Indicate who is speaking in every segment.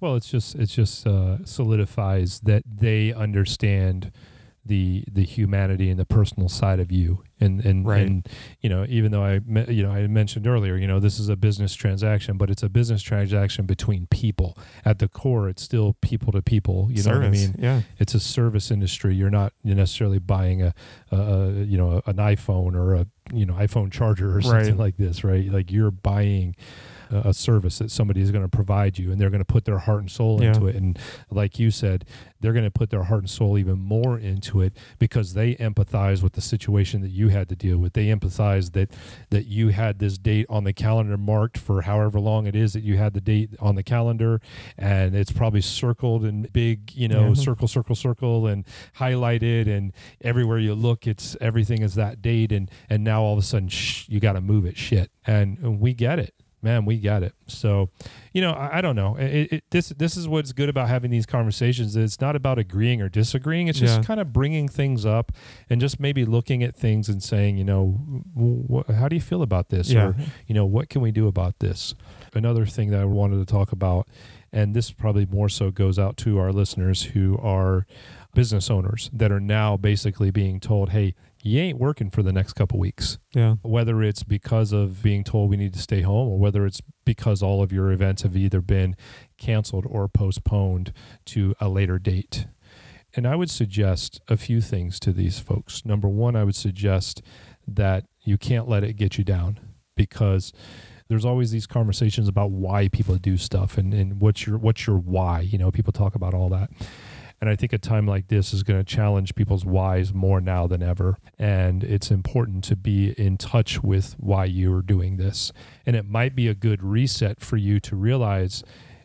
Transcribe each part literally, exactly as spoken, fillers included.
Speaker 1: Well, it's just it's just uh, solidifies that they understand the the humanity and the personal side of you, and and,
Speaker 2: Right.
Speaker 1: and you know, even though I me- you know I mentioned earlier, you know, this is a business transaction, but it's a business transaction between people. At the core, it's still people to people. You know what I
Speaker 2: Service,
Speaker 1: mean?
Speaker 2: yeah.
Speaker 1: It's a service industry. You're not you're necessarily buying a, a, a you know an iPhone or a you know iPhone charger or something
Speaker 2: Right.
Speaker 1: like this, right? Like you're buying a, a service that somebody is going to provide you, and they're going to put their heart and soul
Speaker 2: Yeah.
Speaker 1: into it. And like you said, they're going to put their heart and soul even more into it because they empathize with the situation that you had to deal with. They empathize that that you had this date on the calendar marked for however long it is that you had the date on the calendar, and it's probably circled in big, you know,
Speaker 2: Yeah.
Speaker 1: circle, circle, circle, and highlighted, and everywhere you look, it's everything is that date, and and now all of a sudden, shh, you got to move it, shit, and, and we get it. Man, we got it. So, you know, I, I don't know. It, it, this this is what's good about having these conversations. It's not about agreeing or disagreeing. It's just
Speaker 2: Yeah.
Speaker 1: kind of bringing things up and just maybe looking at things and saying, you know, wh- how do you feel about this?
Speaker 2: Yeah.
Speaker 1: Or, you know, what can we do about this? Another thing that I wanted to talk about, and this probably more so goes out to our listeners who are business owners that are now basically being told, hey, you ain't working for the next couple weeks.
Speaker 2: Yeah.
Speaker 1: Whether it's because of being told we need to stay home, or whether it's because all of your events have either been canceled or postponed to a later date. And I would suggest a few things to these folks. Number one, I would suggest that you can't let it get you down, because there's always these conversations about why people do stuff and, and what's your what's your why. You know, people talk about all that. And I think a time like this is going to challenge people's whys more now than ever. And it's important to be in touch with why you're doing this. And it might be a good reset for you to realize,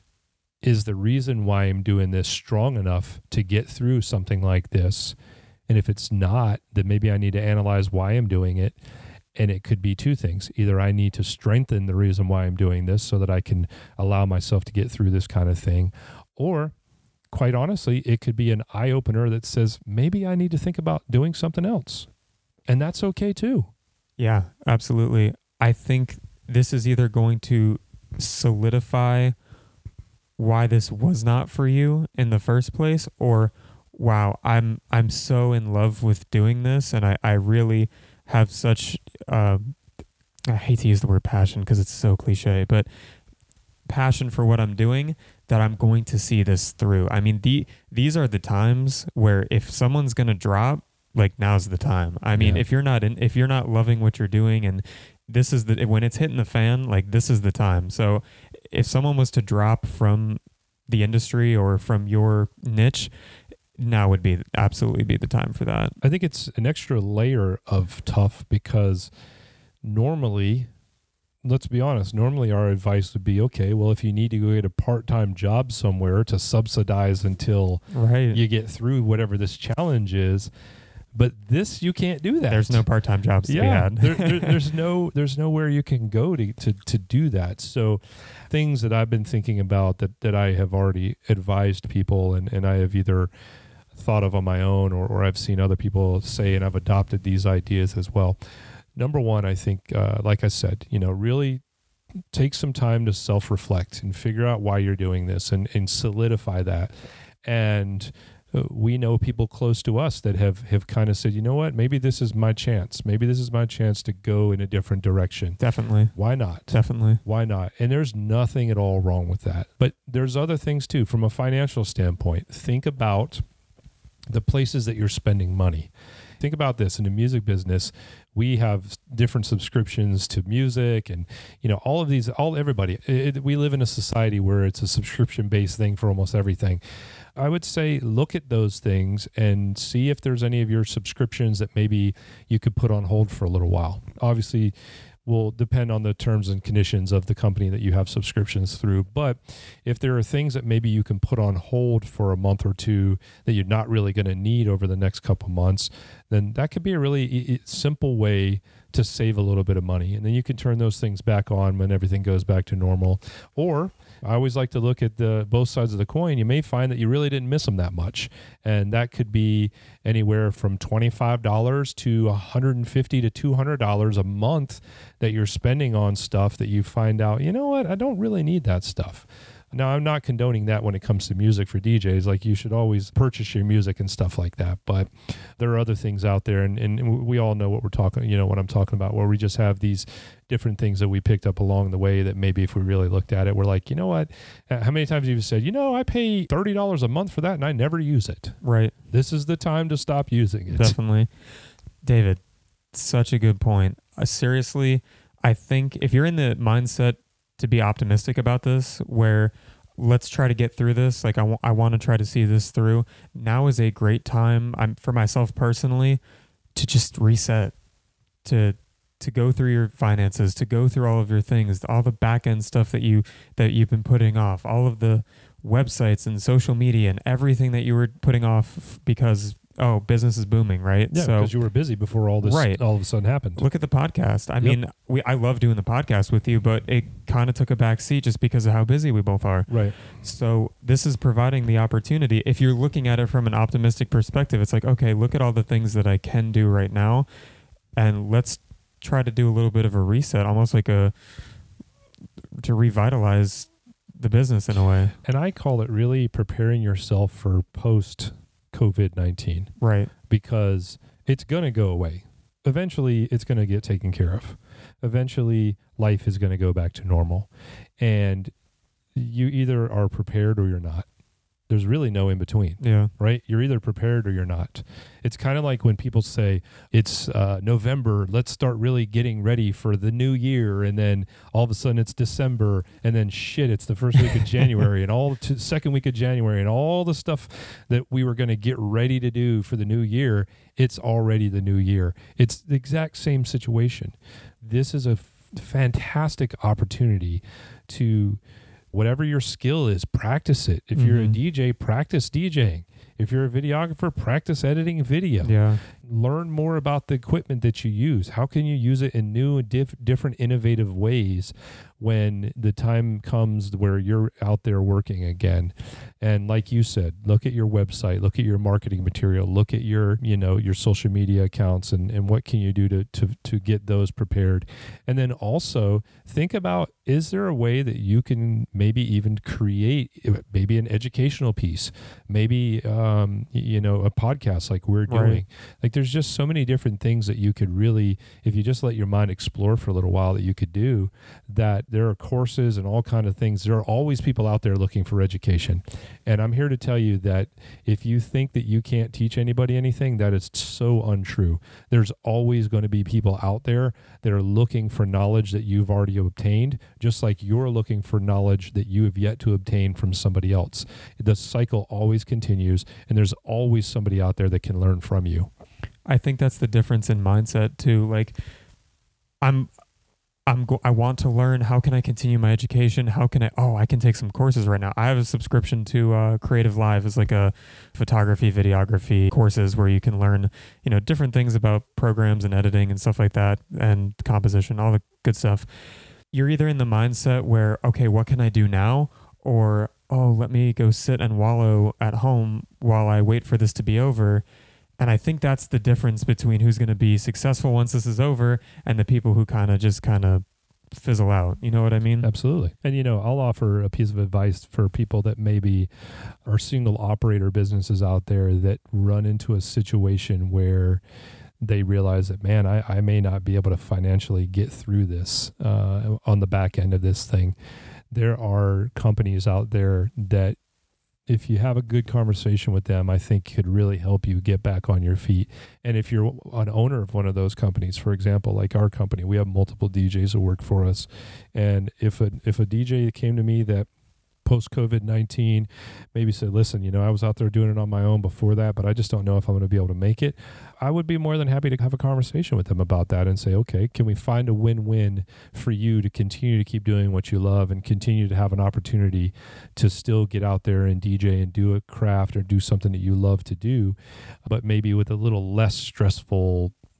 Speaker 1: is the reason why I'm doing this strong enough to get through something like this? And if it's not, then maybe I need to analyze why I'm doing it. And it could be two things. Either I need to strengthen the reason why I'm doing this so that I can allow myself to get through this kind of thing, or quite honestly, it could be an eye-opener that says, maybe I need to think about doing something else. And that's okay too.
Speaker 2: Yeah, absolutely. I think this is either going to solidify why this was not for you in the first place, or wow, I'm I'm so in love with doing this, and I, I really have such, uh, I hate to use the word passion because it's so cliche, but passion for what I'm doing, that I'm going to see this through. I mean, the these are the times where if someone's going to drop, like, now's the time. I mean,
Speaker 1: Yeah.
Speaker 2: if you're not in, if you're not loving what you're doing, and this is the, when it's hitting the fan, like, this is the time. So if someone was to drop from the industry or from your niche, now would be absolutely be the time for that.
Speaker 1: I think it's an extra layer of tough because normally, let's be honest, normally our advice would be, okay, well, if you need to go get a part-time job somewhere to subsidize until
Speaker 2: Right.
Speaker 1: you get through whatever this challenge is, but this, you can't do that.
Speaker 2: There's no part-time jobs to be
Speaker 1: Yeah,
Speaker 2: had.
Speaker 1: there, there, there's no, there's nowhere you can go to, to to do that. So, things that I've been thinking about that that I have already advised people, and and I have either thought of on my own, or or I've seen other people say, and I've adopted these ideas as well. Number one, I think, uh, like I said, you know, really take some time to self-reflect and figure out why you're doing this, and and solidify that. And Uh, we know people close to us that have, have kind of said, you know what, maybe this is my chance. Maybe this is my chance to go in a different direction.
Speaker 2: Definitely.
Speaker 1: Why not?
Speaker 2: Definitely.
Speaker 1: Why not? And there's nothing at all wrong with that. But there's other things too, from a financial standpoint. Think about the places that you're spending money. Think about this. In the music business, we have different subscriptions to music, and you know, all of these, all everybody. It, we live in a society where it's a subscription-based thing for almost everything. I would say look at those things and see if there's any of your subscriptions that maybe you could put on hold for a little while. Obviously, will depend on the terms and conditions of the company that you have subscriptions through. But if there are things that maybe you can put on hold for a month or two that you're not really going to need over the next couple months, then that could be a really e- simple way to save a little bit of money. And then you can turn those things back on when everything goes back to normal. Or I always like to look at the both sides of the coin. You may find that you really didn't miss them that much. And that could be anywhere from twenty-five dollars to one hundred fifty dollars to two hundred dollars a month that you're spending on stuff that you find out, you know what, I don't really need that stuff. Now, I'm not condoning that when it comes to music for D Js. Like, you should always purchase your music and stuff like that. But there are other things out there, and, and we all know what we're talking, you know, what I'm talking about, where we just have these different things that we picked up along the way that maybe if we really looked at it, we're like, you know what? How many times have you said, you know, I pay thirty dollars a month for that and I never use it?
Speaker 2: Right.
Speaker 1: This is the time to stop using it.
Speaker 2: Definitely. David, such a good point. Uh, seriously, I think if you're in the mindset to be optimistic about this, where let's try to get through this, like I, w- I want to try to see this through, now is a great time, I'm for myself personally, to just reset, to to go through your finances, to go through all of your things, all the back end stuff that you that you've been putting off, all of the websites and social media and everything that you were putting off because oh, business is booming, right?
Speaker 1: Yeah,
Speaker 2: so,
Speaker 1: because you were busy before all this
Speaker 2: right.
Speaker 1: all of a sudden happened.
Speaker 2: Look at the podcast. I
Speaker 1: Yep.
Speaker 2: mean, we I love doing the podcast with you, but it kind of took a back seat just because of how busy we both are.
Speaker 1: Right.
Speaker 2: So this is providing the opportunity. If you're looking at it from an optimistic perspective, it's like, okay, look at all the things that I can do right now, and let's try to do a little bit of a reset, almost like a to revitalize the business in a way.
Speaker 1: And I call it really preparing yourself for post COVID nineteen.
Speaker 2: Right.
Speaker 1: Because it's going to go away. Eventually, it's going to get taken care of. Eventually, life is going to go back to normal. And you either are prepared or you're not. There's really no in between,
Speaker 2: Yeah.
Speaker 1: right? You're either prepared or you're not. It's kind of like when people say it's uh, November, let's start really getting ready for the new year. And then all of a sudden it's December, and then shit, it's the first week of January and all the t- second week of January, and all the stuff that we were going to get ready to do for the new year. It's already the new year. It's the exact same situation. This is a f- fantastic opportunity to, whatever your skill is, practice it. If mm-hmm. you're a D J, practice DJing. If you're a videographer, practice editing video.
Speaker 2: Yeah.
Speaker 1: Learn more about the equipment that you use. How can you use it in new and diff- different innovative ways when the time comes where you're out there working again? And like you said, look at your website, look at your marketing material, look at your, you know, your social media accounts, and, and what can you do to, to, to get those prepared. And then also think about, is there a way that you can maybe even create maybe an educational piece, maybe, um, you know, a podcast like we're doing.
Speaker 2: Right.
Speaker 1: Like, there's just so many different things that you could really, if you just let your mind explore for a little while, that you could do. That there are courses and all kind of things. There are always people out there looking for education. And I'm here to tell you that if you think that you can't teach anybody anything, that is so untrue. There's always going to be people out there that are looking for knowledge that you've already obtained, just like you're looking for knowledge that you have yet to obtain from somebody else. The cycle always continues, and there's always somebody out there that can learn from you.
Speaker 2: I think that's the difference in mindset too. Like, I'm, I'm, go- I want to learn. How can I continue my education? How can I? Oh, I can take some courses right now. I have a subscription to uh, Creative Live. It's like a photography, videography courses where you can learn, you know, different things about programs and editing and stuff like that, and composition, all the good stuff. You're either in the mindset where, okay, what can I do now? Or, oh, let me go sit and wallow at home while I wait for this to be over. And I think that's the difference between who's going to be successful once this is over and the people who kind of just kind of fizzle out. You know what I mean?
Speaker 1: Absolutely. And, you know, I'll offer a piece of advice for people that maybe are single operator businesses out there that run into a situation where they realize that, man, I, I may not be able to financially get through this uh, on the back end of this thing. There are companies out there that, if you have a good conversation with them, I think could really help you get back on your feet. And if you're an owner of one of those companies, for example, like our company, we have multiple D Js that work for us. And if a if a D J came to me that post COVID nineteen maybe said, listen, you know, I was out there doing it on my own before that, but I just don't know if I'm going to be able to make it, I would be more than happy to have a conversation with them about that and say, okay, can we find a win-win for you to continue to keep doing what you love and continue to have an opportunity to still get out there and D J and do a craft or do something that you love to do, but maybe with a little less stressful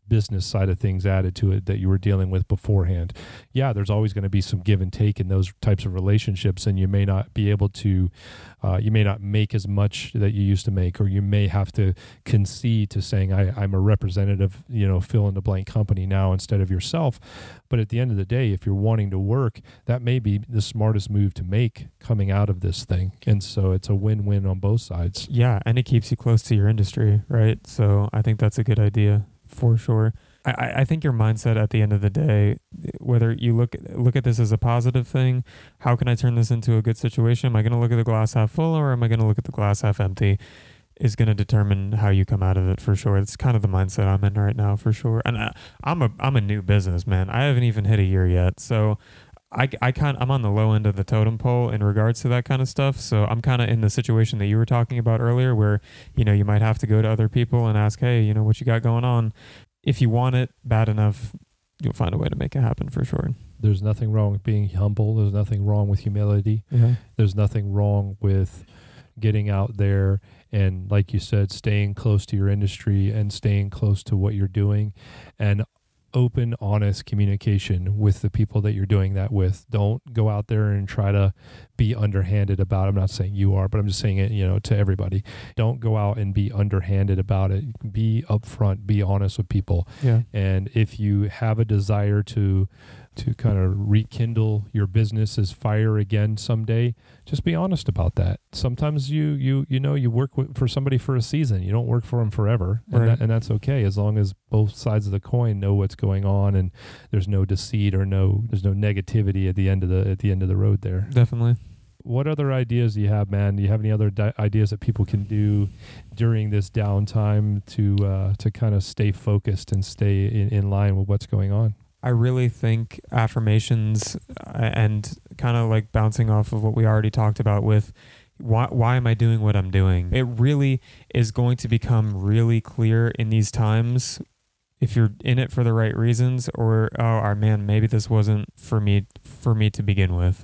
Speaker 1: business side of things added to it that you were dealing with beforehand. Yeah, there's always going to be some give and take in those types of relationships, and you may not be able to, uh, you may not make as much that you used to make, or you may have to concede to saying, I, I'm a representative, you know, fill in the blank company now instead of yourself. But at the end of the day, if you're wanting to work, that may be the smartest move to make coming out of this thing. And so it's a win-win on both sides.
Speaker 2: Yeah, and it keeps you close to your industry, right? So I think that's a good idea for sure. I, I think your mindset at the end of the day, whether you look look at this as a positive thing, how can I turn this into a good situation? Am I going to look at the glass half full, or am I going to look at the glass half empty? Is going to determine how you come out of it for sure. It's kind of the mindset I'm in right now for sure. And I, I'm a I'm a new business, man. I haven't even hit a year yet, so I I kind I'm on the low end of the totem pole in regards to that kind of stuff. So I'm kind of in the situation that you were talking about earlier, where you know you might have to go to other people and ask, hey, you know, what you got going on. If you want it bad enough, you'll find a way to make it happen for sure.
Speaker 1: There's nothing wrong with being humble. There's nothing wrong with humility.
Speaker 2: Yeah.
Speaker 1: There's nothing wrong with getting out there and, like you said, staying close to your industry and staying close to what you're doing, and open, honest communication with the people that you're doing that with. Don't go out there and try to be underhanded about it. I'm not saying you are, but I'm just saying it, you know, to everybody. Don't go out and be underhanded about it. Be upfront, be honest with people.
Speaker 2: Yeah.
Speaker 1: And if you have a desire to to kind of rekindle your business's fire again someday, just be honest about that. Sometimes you you you know you work with, for somebody for a season. You don't work for them forever, and,
Speaker 2: right.
Speaker 1: that, and that's okay, as long as both sides of the coin know what's going on and there's no deceit or no there's no negativity at the end of the at the end of the road there.
Speaker 2: Definitely.
Speaker 1: What other ideas do you have, man? Do you have any other di- ideas that people can do during this downtime to uh, to kind of stay focused and stay in, in line with what's going on?
Speaker 2: I really think affirmations and kind of like bouncing off of what we already talked about with why why am I doing what I'm doing? It really is going to become really clear in these times if you're in it for the right reasons, or oh man, maybe this wasn't for me for me to begin with.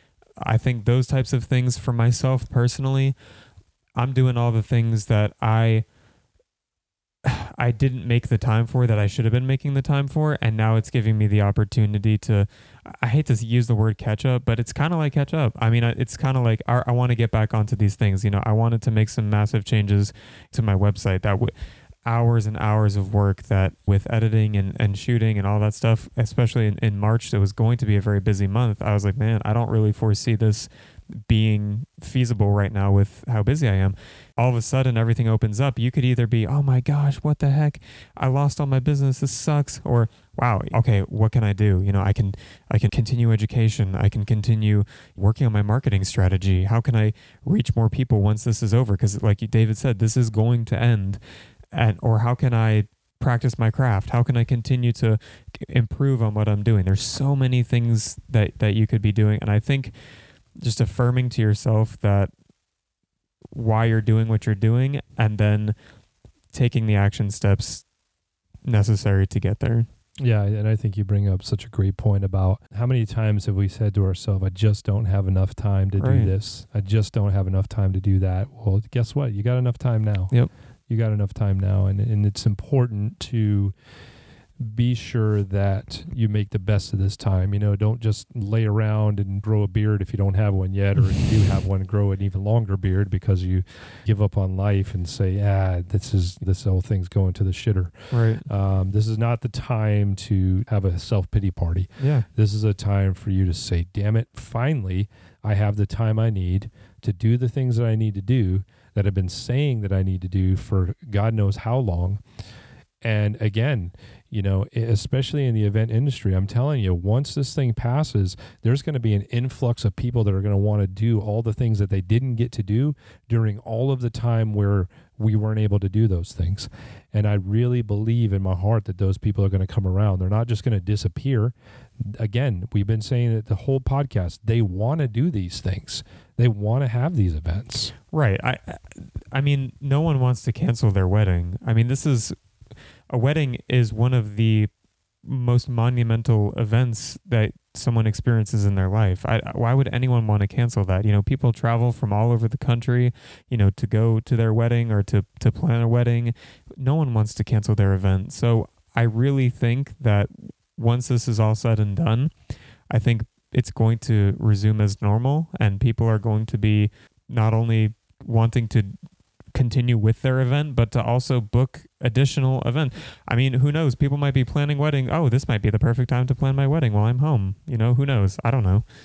Speaker 2: I think those types of things for myself personally, I'm doing all the things that I I didn't make the time for, that I should have been making the time for, and now it's giving me the opportunity to, I hate to use the word catch up, but it's kind of like catch up. I mean, it's kind of like I, I want to get back onto these things. You know, I wanted to make some massive changes to my website that would, hours and hours of work that with editing and, and shooting and all that stuff, especially in, in March, it was going to be a very busy month. I was like, man, I don't really foresee this being feasible right now with how busy I am. All of a sudden, everything opens up. You could either be, oh my gosh, what the heck? I lost all my business. This sucks. Or, wow, okay, what can I do? You know, I can, I can continue education. I can continue working on my marketing strategy. How can I reach more people once this is over? Because like David said, this is going to end. And, or how can I practice my craft? How can I continue to improve on what I'm doing? There's so many things that, that you could be doing. And I think just affirming to yourself that why you're doing what you're doing, and then taking the action steps necessary to get there.
Speaker 1: Yeah, and I think you bring up such a great point about how many times have we said to ourselves, I just don't have enough time to
Speaker 2: right.
Speaker 1: do this. I just don't have enough time to do that. Well, guess what? You got enough time now.
Speaker 2: Yep.
Speaker 1: You got enough time now. And, and it's important to be sure that you make the best of this time. You know, don't just lay around and grow a beard if you don't have one yet, or if you do have one, grow an even longer beard because you give up on life and say, ah, this is this whole thing's going to the shitter.
Speaker 2: Right.
Speaker 1: Um, this is not the time to have a self-pity party.
Speaker 2: Yeah.
Speaker 1: This is a time for you to say, damn it, finally, I have the time I need to do the things that I need to do that I've been saying that I need to do for God knows how long. And again, you know, especially in the event industry, I'm telling you, once this thing passes, there's going to be an influx of people that are going to want to do all the things that they didn't get to do during all of the time where we weren't able to do those things. And I really believe in my heart that those people are going to come around. They're not just going to disappear. Again, we've been saying that the whole podcast, they want to do these things. They want to have these events.
Speaker 2: Right. I, I mean, no one wants to cancel their wedding. I mean, this is... A wedding is one of the most monumental events that someone experiences in their life. I, why would anyone want to cancel that? You know, people travel from all over the country, you know, to go to their wedding or to, to plan a wedding. No one wants to cancel their event. So I really think that once this is all said and done, I think it's going to resume as normal, and people are going to be not only wanting to continue with their event, but to also book additional event. I mean, who knows? People might be planning wedding. Oh, this might be the perfect time to plan my wedding while I'm home. You know, who knows? I don't know.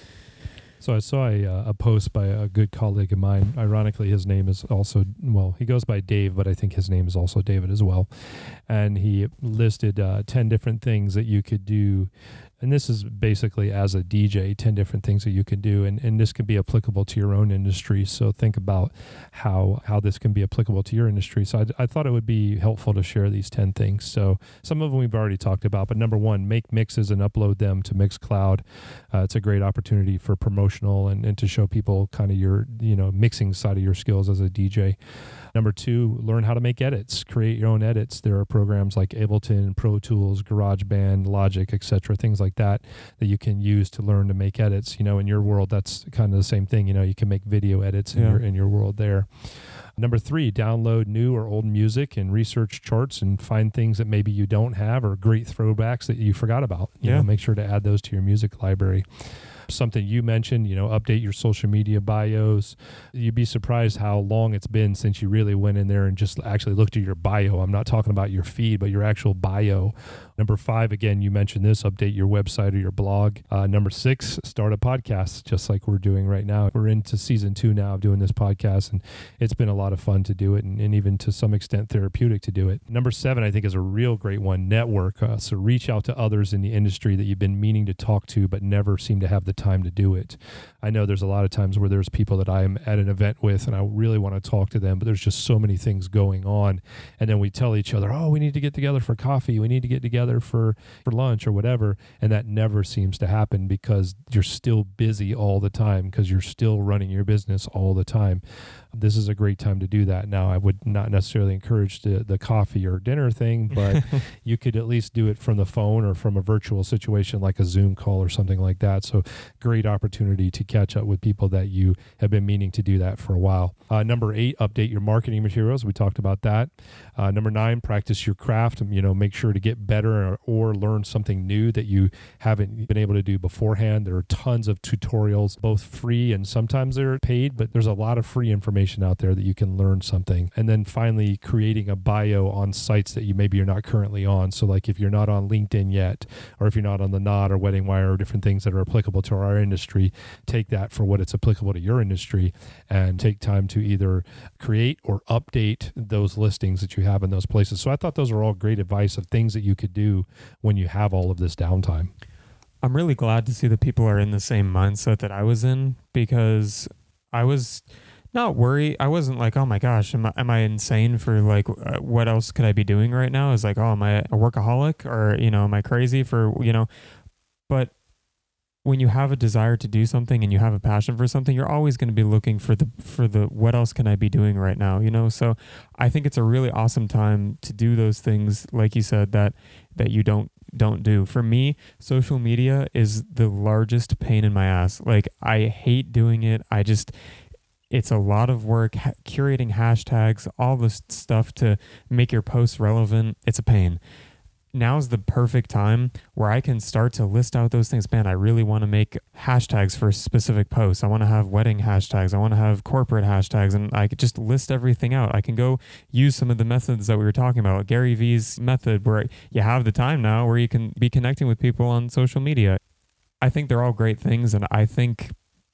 Speaker 1: So I saw a, uh, a post by a good colleague of mine. Ironically, his name is also, well, he goes by Dave, but I think his name is also David as well. And he listed uh, ten different things that you could do. And this is basically as a D J, ten different things that you could do. And, and this can be applicable to your own industry. So think about how how this can be applicable to your industry. So I, I thought it would be helpful to share these ten things. So some of them we've already talked about. But number one, make mixes and upload them to Mixcloud. Uh, it's a great opportunity for promotional and, and to show people kind of your, you know, mixing side of your skills as a D J. Number two, learn how to make edits. Create your own edits. There are programs like Ableton, Pro Tools, GarageBand, Logic, et cetera, things like that that you can use to learn to make edits. You know, in your world, that's kind of the same thing. You know, you can make video edits in
Speaker 2: Yeah.
Speaker 1: your in your world there. Number three, download new or old music and research charts and find things that maybe you don't have or great throwbacks that you forgot about. You
Speaker 2: Yeah.
Speaker 1: know, make sure to add those to your music library. Something you mentioned, you know, update your social media bios. You'd be surprised how long it's been since you really went in there and just actually looked at your bio. I'm not talking about your feed, but your actual bio. Number five, again, you mentioned this, update your website or your blog. Uh, number six, start a podcast, just like we're doing right now. We're into season two now of doing this podcast, and it's been a lot of fun to do it, and, and even to some extent therapeutic to do it. Number seven, I think, is a real great one, network. Uh, so reach out to others in the industry that you've been meaning to talk to, but never seem to have the time to do it. I know there's a lot of times where there's people that I'm at an event with and I really want to talk to them, but there's just so many things going on. And then we tell each other, oh, we need to get together for coffee. We need to get together for, for lunch or whatever. And that never seems to happen because you're still busy all the time, because you're still running your business all the time. This is a great time to do that. Now, I would not necessarily encourage the, the coffee or dinner thing, but you could at least do it from the phone or from a virtual situation like a Zoom call or something like that. So great opportunity to catch up with people that you have been meaning to do that for a while. Uh, number eight, update your marketing materials. We talked about that. Uh, number nine, practice your craft. You know, make sure to get better or, or learn something new that you haven't been able to do beforehand. There are tons of tutorials, both free and sometimes they're paid, but there's a lot of free information out there that you can learn something. And then finally, creating a bio on sites that you maybe you're not currently on. So like if you're not on LinkedIn yet, or if you're not on the Knot or Wedding Wire or different things that are applicable to our industry, take that for what it's applicable to your industry and take time to either create or update those listings that you have in those places. So I thought those were all great advice of things that you could do when you have all of this downtime.
Speaker 2: I'm really glad to see that people are in the same mindset that I was in, because I was not worried. I wasn't like, oh my gosh, am I, am I insane for like, uh, what else could I be doing right now? It's like, oh, am I a workaholic, or, you know, am I crazy for, you know, but when you have a desire to do something and you have a passion for something, you're always going to be looking for the, for the, what else can I be doing right now? You know? So I think it's a really awesome time to do those things. Like you said, that, that you don't, don't do. For me, social media is the largest pain in my ass. Like I hate doing it. I just, it's a lot of work, ha- curating hashtags, all this stuff to make your posts relevant. It's a pain. Now's the perfect time where I can start to list out those things. Man, I really want to make hashtags for specific posts. I want to have wedding hashtags. I want to have corporate hashtags, and I could just list everything out. I can go use some of the methods that we were talking about, Gary Vee's method, where you have the time now where you can be connecting with people on social media. I think they're all great things, and I think,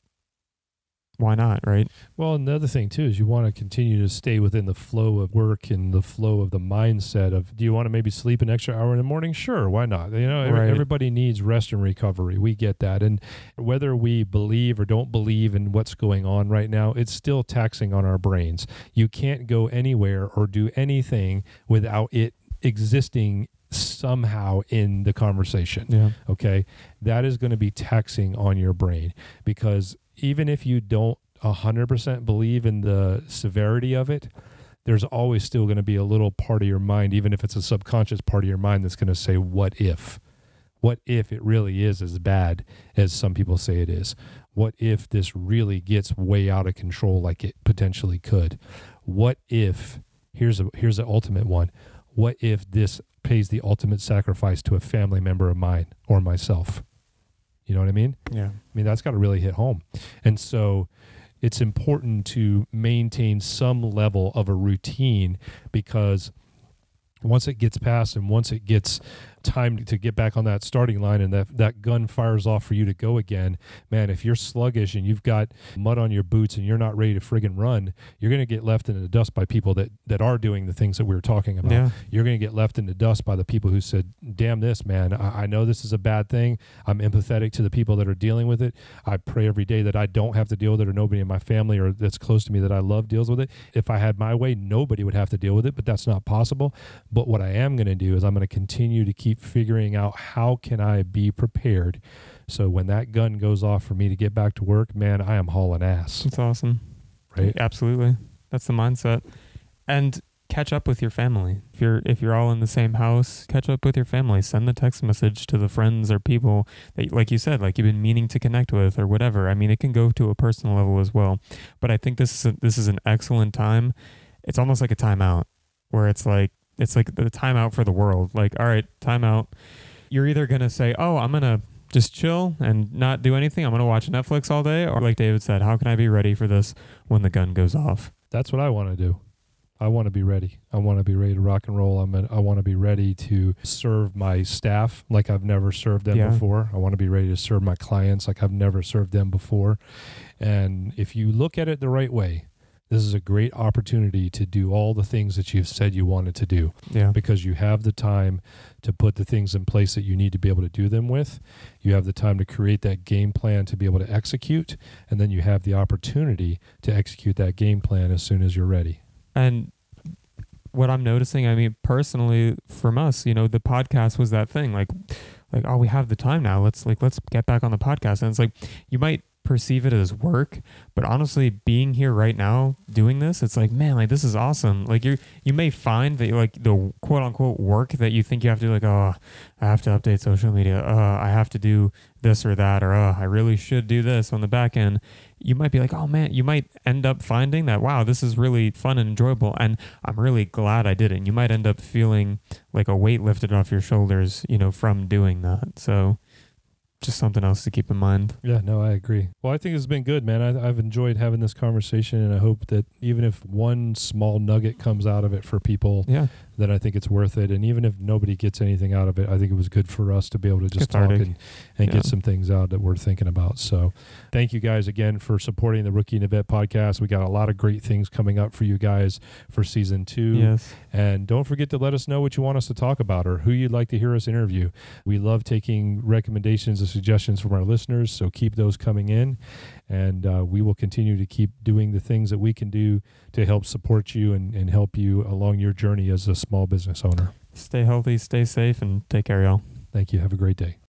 Speaker 2: why not, right?
Speaker 1: Well, another thing too is you want to continue to stay within the flow of work and the flow of the mindset of, do you want to maybe sleep an extra hour in the morning? Sure, why not? You know,
Speaker 2: Right.
Speaker 1: everybody needs rest and recovery. We get that. And whether we believe or don't believe in what's going on right now, it's still taxing on our brains. You can't go anywhere or do anything without it existing somehow in the conversation.
Speaker 2: Yeah.
Speaker 1: Okay. That is going to be taxing on your brain, because even if you don't one hundred percent believe in the severity of it, there's always still going to be a little part of your mind, even if it's a subconscious part of your mind, that's going to say, what if? What if it really is as bad as some people say it is? What if this really gets way out of control like it potentially could? What if, here's a, here's the ultimate one, what if this pays the ultimate sacrifice to a family member of mine or myself. You know what I mean?
Speaker 2: Yeah.
Speaker 1: I mean, that's got to really hit home. And so it's important to maintain some level of a routine, because once it gets past and once it gets time to get back on that starting line and that that gun fires off for you to go again, man, if you're sluggish and you've got mud on your boots and you're not ready to friggin' run, you're going to get left in the dust by people that, that are doing the things that we were talking about.
Speaker 2: Yeah.
Speaker 1: You're going to get left in the dust by the people who said, damn this, man, I, I know this is a bad thing. I'm empathetic to the people that are dealing with it. I pray every day that I don't have to deal with it, or nobody in my family or that's close to me that I love deals with it. If I had my way, nobody would have to deal with it, but that's not possible. But what I am going to do is I'm going to continue to keep figuring out how can I be prepared, so when that gun goes off for me to get back to work, man, I am hauling ass.
Speaker 2: That's awesome.
Speaker 1: Right?
Speaker 2: Absolutely. That's the mindset. And catch up with your family. If you're if you're all in the same house, catch up with your family. Send the text message to the friends or people that, like you said, like you've been meaning to connect with or whatever. I mean, it can go to a personal level as well. But I think this is a, this is an excellent time. It's almost like a timeout, where it's like it's like the timeout for the world. Like, all right, timeout. You're either gonna say, oh, I'm gonna just chill and not do anything. I'm gonna watch Netflix all day, or like David said, how can I be ready for this when the gun goes off?
Speaker 1: That's what I want to do. I want to be ready. I want to be ready to rock and roll. I'm a, I want to be ready to serve my staff like I've never served them
Speaker 2: Yeah.
Speaker 1: before. I want to be ready to serve my clients like I've never served them before. And if you look at it the right way, this is a great opportunity to do all the things that you've said you wanted to do,
Speaker 2: Yeah.
Speaker 1: because you have the time to put the things in place that you need to be able to do them with. You have the time to create that game plan to be able to execute, and then you have the opportunity to execute that game plan as soon as you're ready.
Speaker 2: And what I'm noticing, I mean, personally from us, you know, the podcast was that thing, like, like, oh, we have the time now. Let's like, let's get back on the podcast. And it's like, you might perceive it as work, but honestly, being here right now doing this, it's like, man, like this is awesome. Like you you may find that like the quote unquote work that you think you have to do, like, oh, I have to update social media, uh I have to do this or that, or uh I really should do this on the back end. You might be like, oh man, you might end up finding that, wow, this is really fun and enjoyable, and I'm really glad I did it. And you might end up feeling like a weight lifted off your shoulders, you know, from doing that. So just something else to keep in mind.
Speaker 1: Yeah, no, I agree. Well, I think it's been good, man. I, I've enjoyed having this conversation, and I hope that even if one small nugget comes out of it for people,
Speaker 2: Yeah.
Speaker 1: then I think it's worth it. And even if nobody gets anything out of it, I think it was good for us to be able to just
Speaker 2: Cathartic.
Speaker 1: talk and, and
Speaker 2: Yeah.
Speaker 1: get some things out that we're thinking about. So thank you guys again for supporting the Rookie and a Vet podcast. We got a lot of great things coming up for you guys for season two.
Speaker 2: Yes.
Speaker 1: And don't forget to let us know what you want us to talk about or who you'd like to hear us interview. We love taking recommendations and suggestions from our listeners, so keep those coming in. And uh, we will continue to keep doing the things that we can do to help support you and, and help you along your journey as a small business owner.
Speaker 2: Stay healthy, stay safe, and take care, y'all.
Speaker 1: Thank you. Have a great day.